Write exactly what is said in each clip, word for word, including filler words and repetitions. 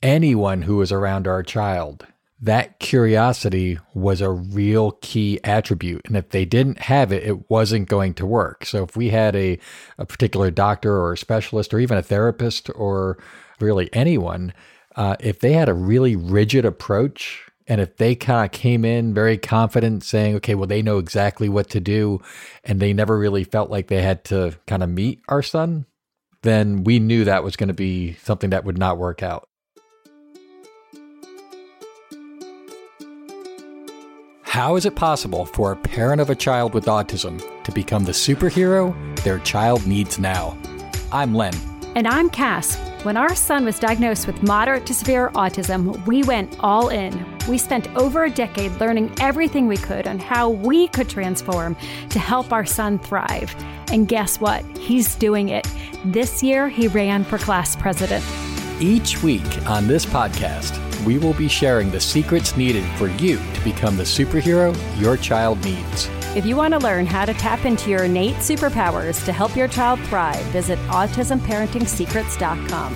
anyone who was around our child, that curiosity was a real key attribute. And if they didn't have it, it wasn't going to work. So if we had a, a particular doctor or a specialist or even a therapist or really anyone, uh, if they had a really rigid approach, and if they kind of came in very confident saying, okay, well, they know exactly what to do, and they never really felt like they had to kind of meet our son, then we knew that was going to be something that would not work out. How is it possible for a parent of a child with autism to become the superhero their child needs now? I'm Len. And I'm Cass. When our son was diagnosed with moderate to severe autism, we went all in. We spent over a decade learning everything we could on how we could transform to help our son thrive. And guess what? He's doing it. This year, he ran for class president. Each week on this podcast, we will be sharing the secrets needed for you to become the superhero your child needs. If you want to learn how to tap into your innate superpowers to help your child thrive, visit autism parenting secrets dot com.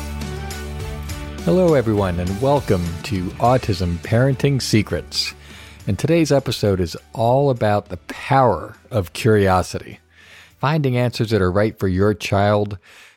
Hello, everyone, and welcome to Autism Parenting Secrets. And today's episode is all about the power of curiosity. Finding answers that are right for your child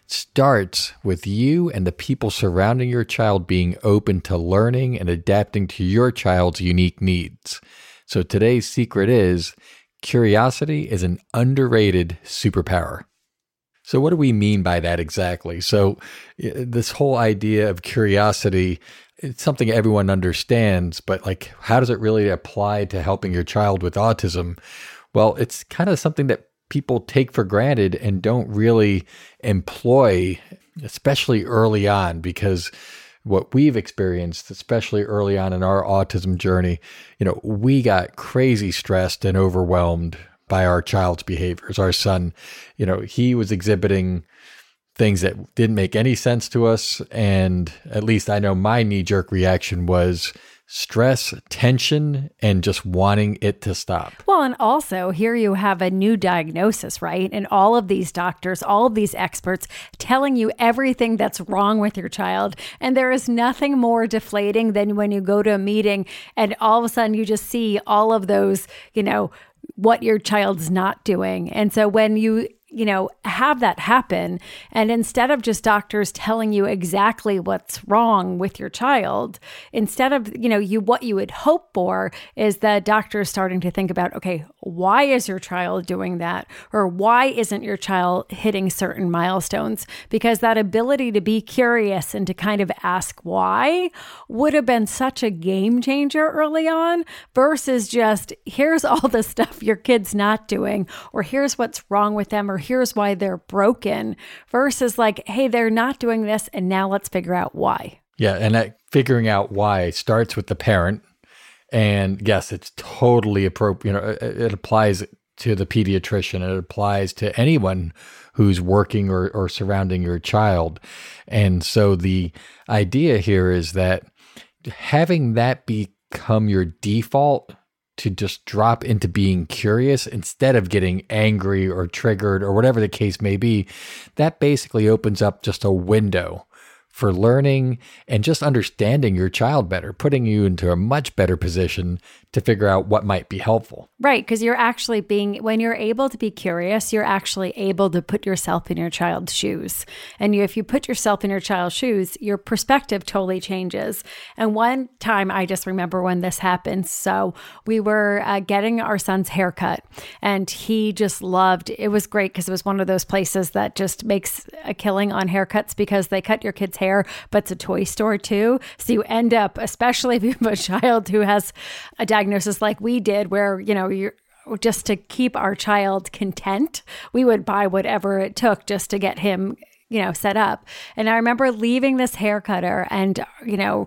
starts with you and the people surrounding your child being open to learning and adapting to your child's unique needs. So today's secret is curiosity is an underrated superpower. So what do we mean by that exactly? So this whole idea of curiosity, it's something everyone understands, but like, how does it really apply to helping your child with autism? Well, it's kind of something that people take for granted and don't really employ, especially early on, because what we've experienced, especially early on in our autism journey, you know, we got crazy stressed and overwhelmed by our child's behaviors. Our son, you know, he was exhibiting things that didn't make any sense to us. And at least I know my knee-jerk reaction was stress, tension, and just wanting it to stop. Well, and also here you have a new diagnosis, right? And all of these doctors, all of these experts telling you everything that's wrong with your child. And there is nothing more deflating than when you go to a meeting and all of a sudden you just see all of those, you know, what your child's not doing. And so when you you know, have that happen. And instead of just doctors telling you exactly what's wrong with your child, instead of, you know, you, what you would hope for is that doctors starting to think about, okay, why is your child doing that? Or why isn't your child hitting certain milestones? Because that ability to be curious and to kind of ask why would have been such a game changer early on versus just, here's all the stuff your kid's not doing, or here's what's wrong with them, or here's why they're broken, versus like, hey, they're not doing this, and now let's figure out why. Yeah, and that figuring out why starts with the parent. And yes, it's totally appropriate. You know, it, it applies to the pediatrician. It applies to anyone who's working or, or surrounding your child. And so the idea here is that having that become your default, to just drop into being curious instead of getting angry or triggered or whatever the case may be, that basically opens up just a window for learning and just understanding your child better, putting you into a much better position to figure out what might be helpful. Right, because you're actually being, when you're able to be curious, you're actually able to put yourself in your child's shoes. And you, if you put yourself in your child's shoes, your perspective totally changes. And one time, I just remember when this happened. So we were uh, getting our son's haircut, and he just loved, it was great because it was one of those places that just makes a killing on haircuts because they cut your kid's hair, but it's a toy store too. So you end up, especially if you have a child who has a diagnosis like we did, where, you know, you're just to keep our child content, we would buy whatever it took just to get him, you know, set up. And I remember leaving this hair cutter, and, you know,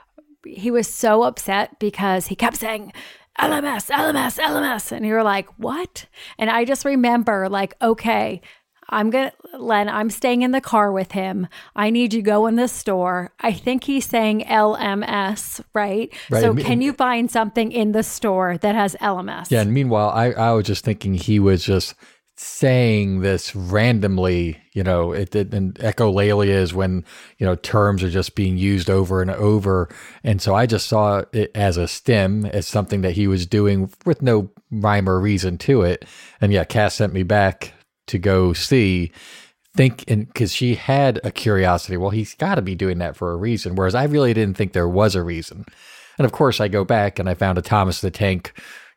he was so upset because he kept saying, L M S, L M S, L M S. And you're like, what? And I just remember like, okay, I'm going to, Len, I'm staying in the car with him. I need you to go in the store. I think he's saying L M S, right? right. So can you find something in the store that has L M S? Yeah. And meanwhile, I, I was just thinking he was just saying this randomly, you know, it did, and echolalia is when, you know, terms are just being used over and over. And so I just saw it as a stim, as something that he was doing with no rhyme or reason to it. And yeah, Cass sent me back to go see, think, and because she had a curiosity, well, he's got to be doing that for a reason. Whereas I really didn't think there was a reason. And of course I go back and I found a Thomas the Tank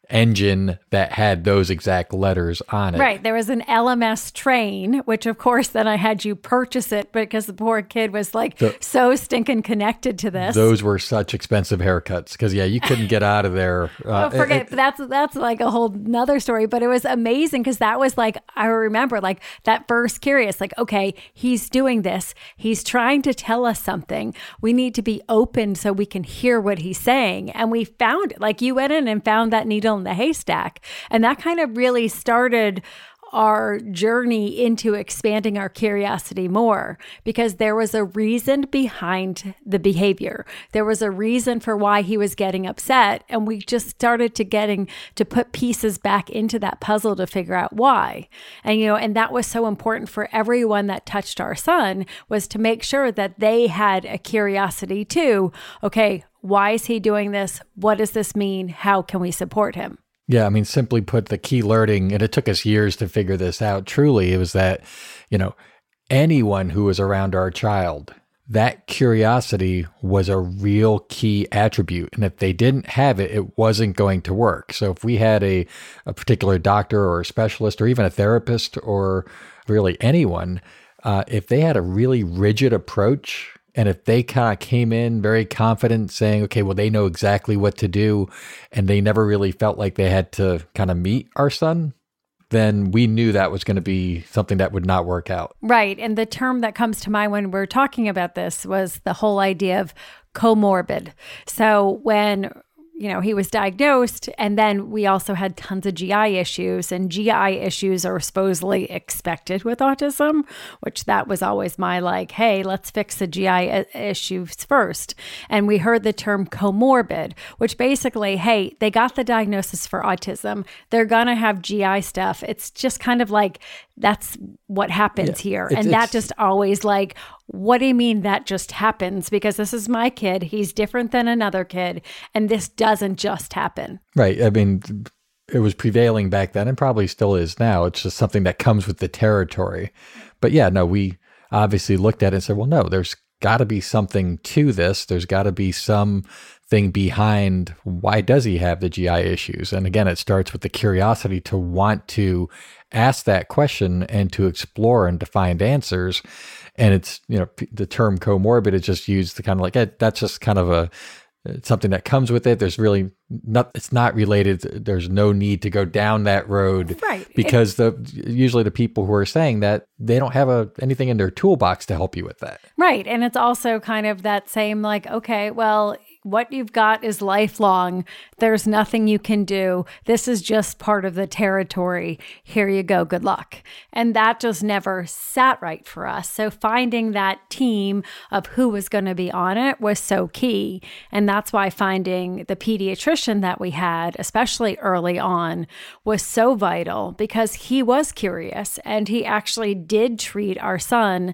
engine that had those exact letters on it. Right. There was an L M S train, which of course then I had you purchase it because the poor kid was like the, so stinking connected to this. Those were such expensive haircuts because yeah, you couldn't get out of there. Uh, oh, forget it, it, that's that's like a whole nother story. But it was amazing because that was like, I remember like that first curious, like, okay, he's doing this. He's trying to tell us something. We need to be open so we can hear what he's saying. And we found it. Like you went in and found that needle in the haystack. And that kind of really started our journey into expanding our curiosity more because there was a reason behind the behavior. There was a reason for why he was getting upset. And we just started to getting to put pieces back into that puzzle to figure out why. And, you know, and that was so important for everyone that touched our son was to make sure that they had a curiosity too. Okay, why is he doing this? What does this mean? How can we support him? Yeah, I mean, simply put, the key learning, and it took us years to figure this out, truly, it was that, you know, anyone who was around our child, that curiosity was a real key attribute. And if they didn't have it, it wasn't going to work. So if we had a, a particular doctor or a specialist or even a therapist or really anyone, uh, if they had a really rigid approach, and if they kind of came in very confident saying, okay, well, they know exactly what to do, and they never really felt like they had to kind of meet our son, then we knew that was going to be something that would not work out. Right. And the term that comes to mind when we're talking about this was the whole idea of comorbid. So when you know, he was diagnosed, and then we also had tons of G I issues, and G I issues are supposedly expected with autism, which that was always my like, hey, let's fix the G I issues first. And we heard the term comorbid, which basically, hey, they got the diagnosis for autism. They're going to have G I stuff. It's just kind of like, that's what happens yeah, here. It's, and it's, that just always like, what do you mean that just happens? Because this is my kid. He's different than another kid. And this doesn't just happen. Right. I mean, it was prevailing back then and probably still is now. It's just something that comes with the territory. But yeah, no, we obviously looked at it and said, well, no, there's got to be something to this. There's got to be something behind why does he have the G I issues? And again, it starts with the curiosity to want to ask that question and to explore and to find answers. And it's, you know, the term comorbid is just used to kind of like, eh, that's just kind of a, something that comes with it. There's really not, it's not related. There's no need to go down that road. Right. Because the, usually the people who are saying that, they don't have a, anything in their toolbox to help you with that. Right. And it's also kind of that same like, okay, well, what you've got is lifelong. There's nothing you can do. This is just part of the territory. Here you go. Good luck. And that just never sat right for us. So finding that team of who was going to be on it was so key. And that's why finding the pediatrician that we had, especially early on, was so vital because he was curious and he actually did treat our son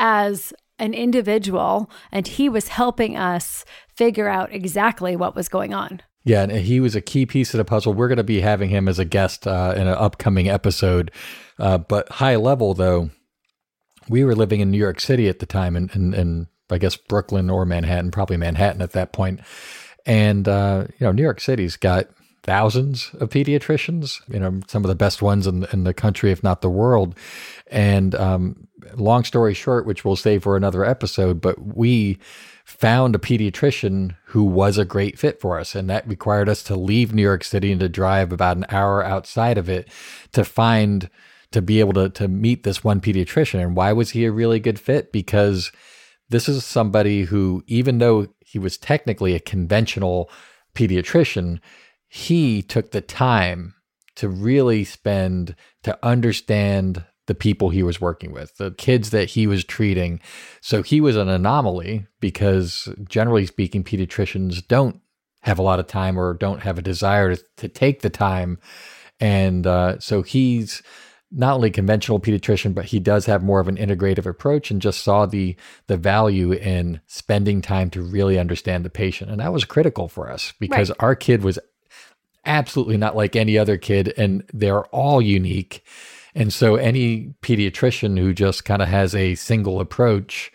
as an individual, and he was helping us figure out exactly what was going on. Yeah, and he was a key piece of the puzzle. We're going to be having him as a guest uh, in an upcoming episode. Uh, but high level, though, we were living in New York City at the time, and in, in, in, I guess Brooklyn or Manhattan, probably Manhattan at that point. And, uh, you know, New York City's got thousands of pediatricians, you know, some of the best ones in, in the country, if not the world. And um, long story short, which we'll save for another episode, but we found a pediatrician who was a great fit for us. And that required us to leave New York City and to drive about an hour outside of it to find, to be able to, to meet this one pediatrician. And why was he a really good fit? Because this is somebody who, even though he was technically a conventional pediatrician, he took the time to really spend to understand the people he was working with, the kids that he was treating. So he was an anomaly because generally speaking, pediatricians don't have a lot of time or don't have a desire to, to take the time. And uh, so he's not only conventional pediatrician, but he does have more of an integrative approach, and just saw the the value in spending time to really understand the patient. And that was critical for us because right. our kid was absolutely not like any other kid, and they're all unique. And so any pediatrician who just kind of has a single approach,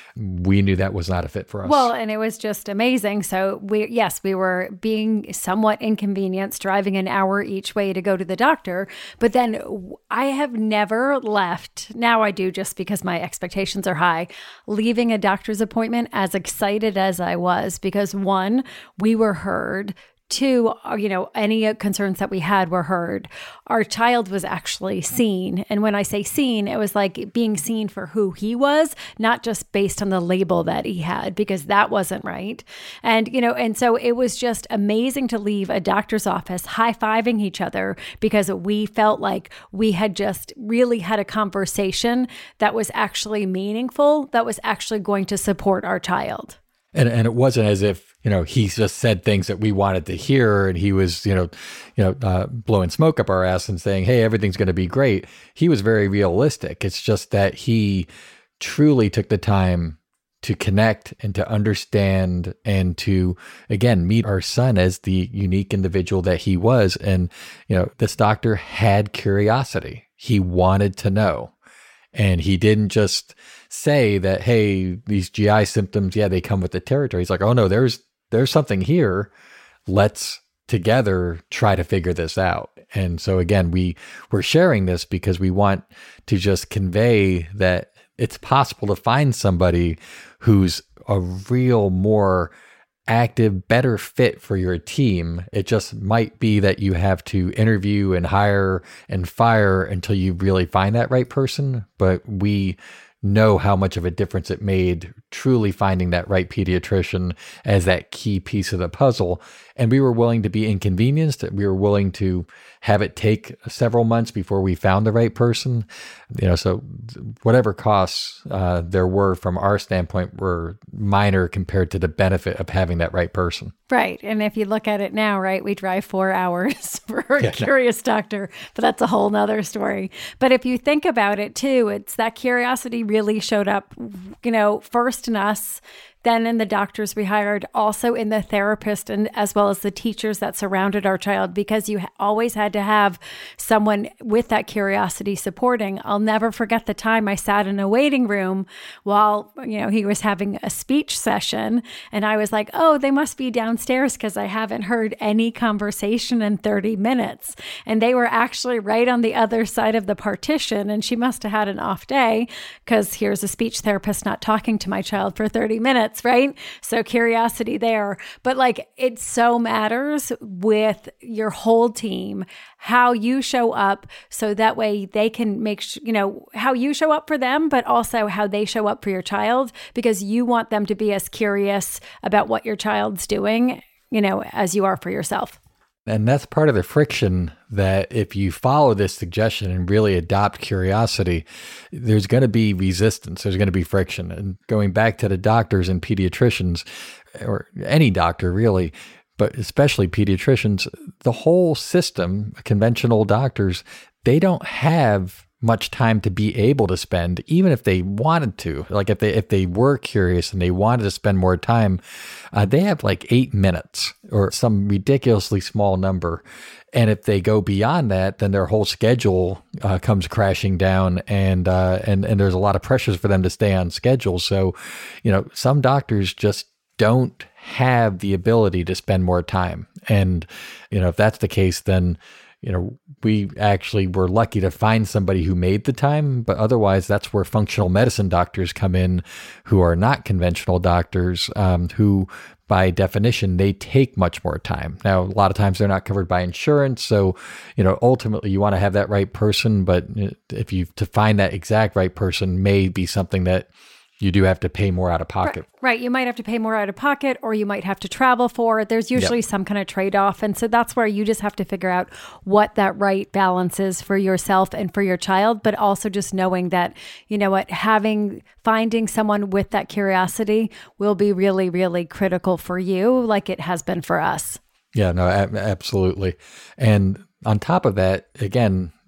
we knew that was not a fit for us. Well, and it was just amazing. So we, yes, we were being somewhat inconvenienced, driving an hour each way to go to the doctor. But then I have never left, now I do just because my expectations are high, leaving a doctor's appointment as excited as I was because one, we were heard. Two, you know, any concerns that we had were heard. Our child was actually seen. And when I say seen, it was like being seen for who he was, not just based on the label that he had, because that wasn't right. And, you know, and so it was just amazing to leave a doctor's office high-fiving each other because we felt like we had just really had a conversation that was actually meaningful, that was actually going to support our child. And and it wasn't as if, you know, he just said things that we wanted to hear and he was, you know, you know, uh, blowing smoke up our ass and saying, hey, everything's going to be great. He was very realistic. It's just that he truly took the time to connect and to understand and to, again, meet our son as the unique individual that he was. And, you know, this doctor had curiosity. He wanted to know. And he didn't just say that, hey, these G I symptoms, yeah, they come with the territory. He's like, oh no, there's there's something here. Let's together try to figure this out. And so again, we we're sharing this because we want to just convey that it's possible to find somebody who's a real more active, better fit for your team. It just might be that you have to interview and hire and fire until you really find that right person. But we know how much of a difference it made truly finding that right pediatrician as that key piece of the puzzle. And we were willing to be inconvenienced. We were willing to have it take several months before we found the right person. You know, so whatever costs uh, there were from our standpoint were minor compared to the benefit of having that right person. Right. And if you look at it now, right, we drive four hours for a yeah, curious no. doctor, but that's a whole nother story. But if you think about it too, it's that curiosity really showed up, you know, first in us, then in the doctors we hired, also in the therapist, and as well as the teachers that surrounded our child, because you always had to have someone with that curiosity supporting. I'll never forget the time I sat in a waiting room while, you know, he was having a speech session, and I was like, oh, they must be downstairs because I haven't heard any conversation in thirty minutes. And they were actually right on the other side of the partition, and she must have had an off day because here's a speech therapist not talking to my child for thirty minutes. Right? So curiosity there. But like it so matters with your whole team, how you show up so that way they can make, sh- you know, how you show up for them, but also how they show up for your child, because you want them to be as curious about what your child's doing, you know, as you are for yourself. And that's part of the friction that if you follow this suggestion and really adopt curiosity, there's going to be resistance. There's going to be friction. And going back to the doctors and pediatricians, or any doctor really, but especially pediatricians, the whole system, conventional doctors, they don't have much time to be able to spend, even if they wanted to. Like if they if they were curious and they wanted to spend more time, uh, they have like eight minutes or some ridiculously small number. And if they go beyond that, then their whole schedule uh, comes crashing down, and uh, and and there's a lot of pressures for them to stay on schedule. So, you know, some doctors just don't have the ability to spend more time. And, you know, if that's the case, then you know, we actually were lucky to find somebody who made the time, but otherwise that's where functional medicine doctors come in who are not conventional doctors, um, who by definition, they take much more time. Now, a lot of times they're not covered by insurance. So, you know, ultimately you want to have that right person, but if you, to find that exact right person may be something that you do have to pay more out of pocket. Right. right. You might have to pay more out of pocket, or you might have to travel for it. There's usually yep. some kind of trade-off. And so that's where you just have to figure out what that right balance is for yourself and for your child, but also just knowing that, you know what, having, finding someone with that curiosity will be really, really critical for you, like it has been for us. Yeah, no, a- absolutely. And on top of that, again,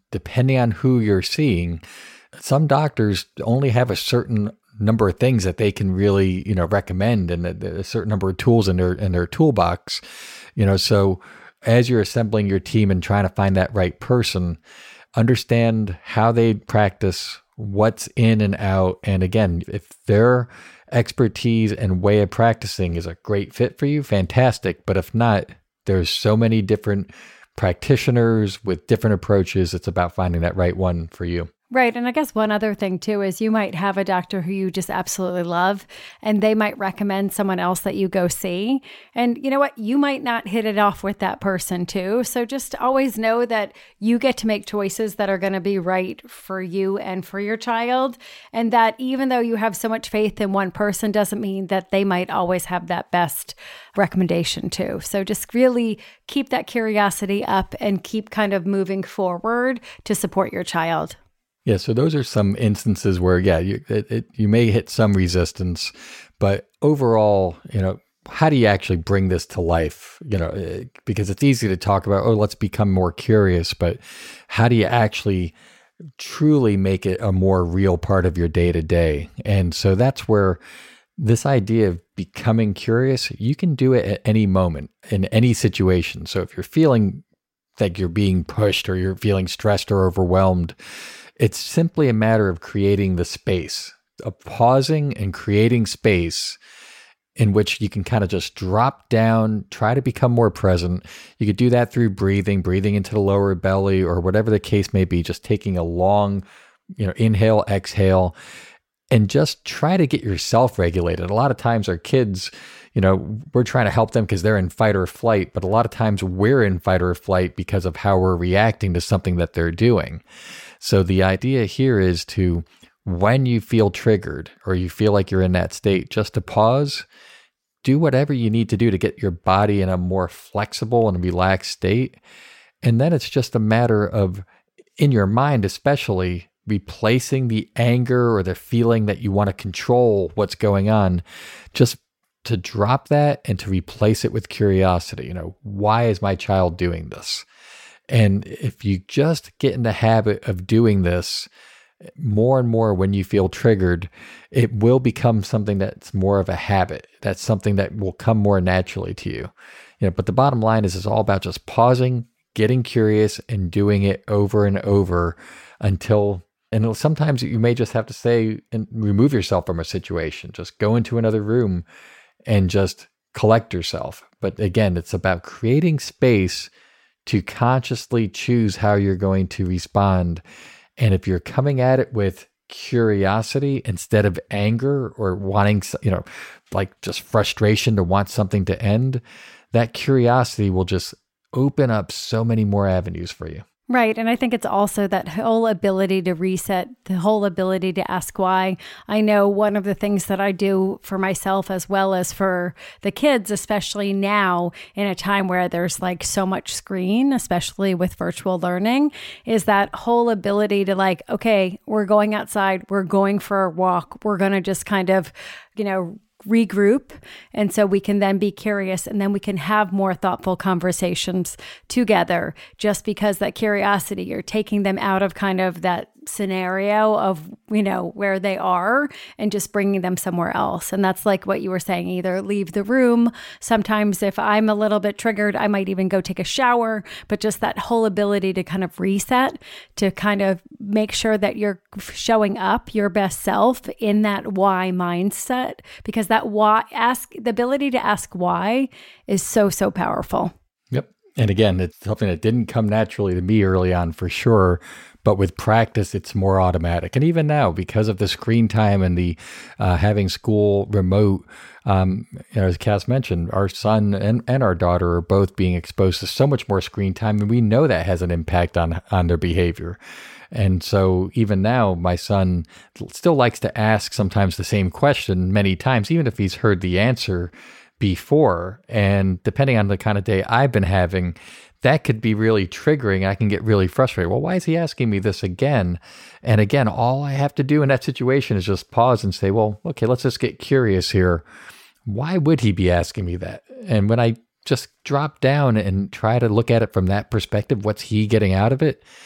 depending on who you're seeing, some doctors only have a certain number of things that they can really, you know, recommend, and a, a certain number of tools in their in their toolbox. You know, so as you're assembling your team and trying to find that right person, understand how they practice, what's in and out. And again, if their expertise and way of practicing is a great fit for you, fantastic. But if not, there's so many different practitioners with different approaches. It's about finding that right one for you. Right. And I guess one other thing too is you might have a doctor who you just absolutely love, and they might recommend someone else that you go see. And you know what? You might not hit it off with that person too. So just always know that you get to make choices that are going to be right for you and for your child. And that even though you have so much faith in one person doesn't mean that they might always have that best recommendation too. So just really keep that curiosity up and keep kind of moving forward to support your child. Yeah, so those are some instances where, yeah, you it, it, you may hit some resistance, but overall, you know, how do you actually bring this to life? You know, because it's easy to talk about, oh, let's become more curious, but how do you actually truly make it a more real part of your day to day? And so that's where this idea of becoming curious, you can do it at any moment in any situation. So if you're feeling like you're being pushed or you're feeling stressed or overwhelmed, it's simply a matter of creating the space, of pausing and creating space in which you can kind of just drop down, try to become more present. You could do that through breathing, breathing into the lower belly, or whatever the case may be, just taking a long, you know, inhale, exhale, and just try to get yourself regulated. A lot of times our kids, you know, we're trying to help them because they're in fight or flight, but a lot of times we're in fight or flight because of how we're reacting to something that they're doing. So the idea here is to, when you feel triggered or you feel like you're in that state, just to pause, do whatever you need to do to get your body in a more flexible and relaxed state. And then it's just a matter of, in your mind especially, replacing the anger or the feeling that you want to control what's going on, just to drop that and to replace it with curiosity. You know, why is my child doing this? And if you just get in the habit of doing this more and more when you feel triggered, it will become something that's more of a habit. That's something that will come more naturally to you. You know, but the bottom line is it's all about just pausing, getting curious, and doing it over and over until, and sometimes you may just have to say and remove yourself from a situation. Just go into another room and just collect yourself. But again, it's about creating space to consciously choose how you're going to respond. And if you're coming at it with curiosity instead of anger or wanting, you know, like just frustration to want something to end, that curiosity will just open up so many more avenues for you. Right. And I think it's also that whole ability to reset, the whole ability to ask why. I know one of the things that I do for myself as well as for the kids, especially now in a time where there's like so much screen, especially with virtual learning, is that whole ability to like, okay, we're going outside, we're going for a walk, we're going to just kind of, you know, regroup. And so we can then be curious, and then we can have more thoughtful conversations together, just because that curiosity, you're taking them out of kind of that scenario of, you know, where they are and just bringing them somewhere else. And that's like what you were saying, either leave the room. Sometimes if I'm a little bit triggered, I might even go take a shower, but just that whole ability to kind of reset, to kind of make sure that you're showing up your best self in that why mindset, because that why, ask, the ability to ask why is so, so powerful. Yep. And again, it's something that didn't come naturally to me early on for sure. But with practice, it's more automatic. And even now, because of the screen time and the uh, having school remote, um, you know, as Cass mentioned, our son and, and our daughter are both being exposed to so much more screen time. And we know that has an impact on, on their behavior. And so even now, my son still likes to ask sometimes the same question many times, even if he's heard the answer before. And depending on the kind of day I've been having, that could be really triggering. I can get really frustrated. Well, why is he asking me this again? And again, all I have to do in that situation is just pause and say, well, okay, let's just get curious here. Why would he be asking me that? And when I just drop down and try to look at it from that perspective, what's he getting out of it?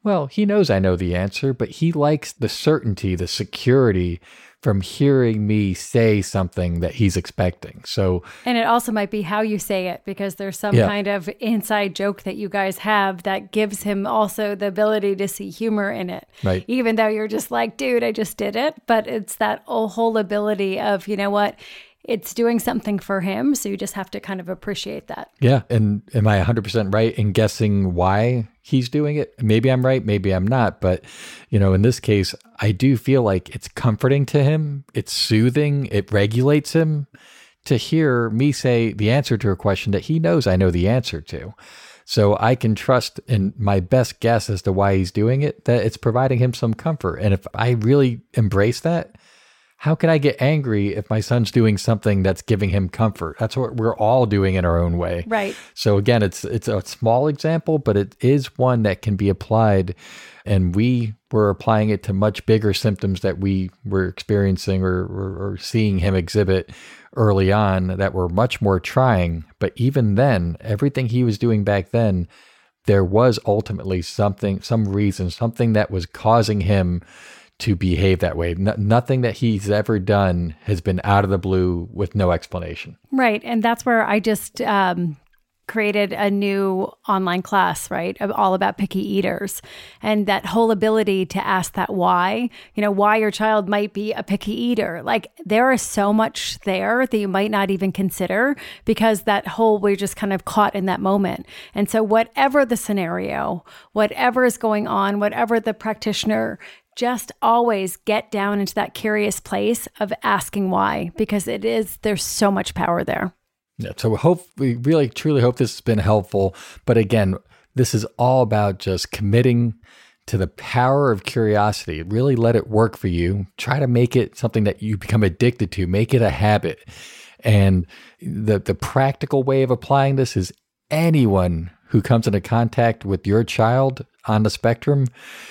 Well, he knows I know the answer, but he likes the certainty, the security from hearing me say something that he's expecting. So, and it also might be how you say it, because there's some yeah. kind of inside joke that you guys have that gives him also the ability to see humor in it. Right. Even though you're just like, dude, I just did it. But it's that whole ability of, you know what? It's doing something for him. So you just have to kind of appreciate that. Yeah. And am I one hundred percent right in guessing why he's doing it? Maybe I'm right. Maybe I'm not. But, you know, in this case, I do feel like it's comforting to him. It's soothing. It regulates him to hear me say the answer to a question that he knows I know the answer to. So I can trust in my best guess as to why he's doing it, that it's providing him some comfort. And if I really embrace that, how can I get angry if my son's doing something that's giving him comfort? That's what we're all doing in our own way. Right. So again, it's it's a small example, but it is one that can be applied. And we were applying it to much bigger symptoms that we were experiencing or, or, or seeing him exhibit early on that were much more trying. But even then, everything he was doing back then, there was ultimately something, some reason, something that was causing him to behave that way. No, nothing that he's ever done has been out of the blue with no explanation. Right. And that's where I just um, created a new online class, right? All about picky eaters. And that whole ability to ask that why, you know, why your child might be a picky eater. Like there is so much there that you might not even consider, because that whole, we're just kind of caught in that moment. And so whatever the scenario, whatever is going on, whatever the practitioner, just always get down into that curious place of asking why, because it is, there's so much power there. Yeah. So we hope, we really truly hope this has been helpful. But again, this is all about just committing to the power of curiosity. Really let it work for you. Try to make it something that you become addicted to, make it a habit. And the, the practical way of applying this is anyone who comes into contact with your child on the spectrum,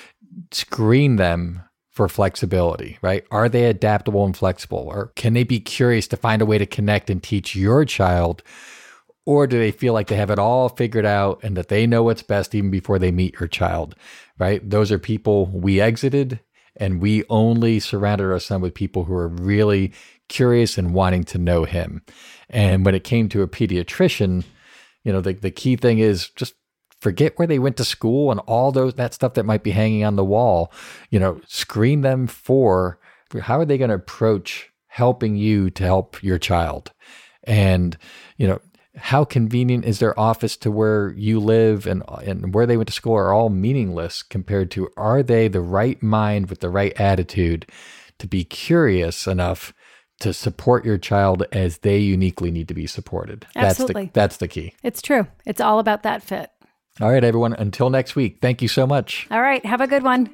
screen them for flexibility, right? Are they adaptable and flexible? Or can they be curious to find a way to connect and teach your child? Or do they feel like they have it all figured out and that they know what's best even before they meet your child, right? Those are people we exited, and we only surrounded ourselves with people who are really curious and wanting to know him. And when it came to a pediatrician, you know, the, the key thing is just forget where they went to school and all those that stuff that might be hanging on the wall. You know, screen them for how are they going to approach helping you to help your child, and you know, how convenient is their office to where you live, and and where they went to school are all meaningless compared to are they the right mind with the right attitude to be curious enough to support your child as they uniquely need to be supported. Absolutely. That's the, that's the key. It's true. It's all about that fit. All right, everyone. Until next week, thank you so much. All right. Have a good one.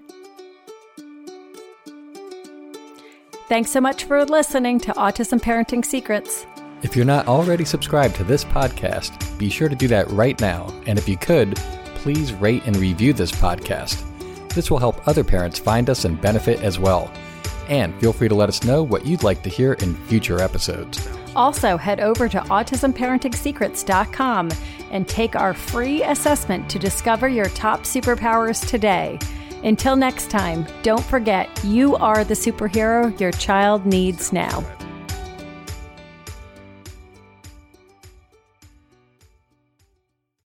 Thanks so much for listening to Autism Parenting Secrets. If you're not already subscribed to this podcast, be sure to do that right now. And if you could, please rate and review this podcast. This will help other parents find us and benefit as well. And feel free to let us know what you'd like to hear in future episodes. Also, head over to autism parenting secrets dot com and take our free assessment to discover your top superpowers today. Until next time, don't forget, you are the superhero your child needs now.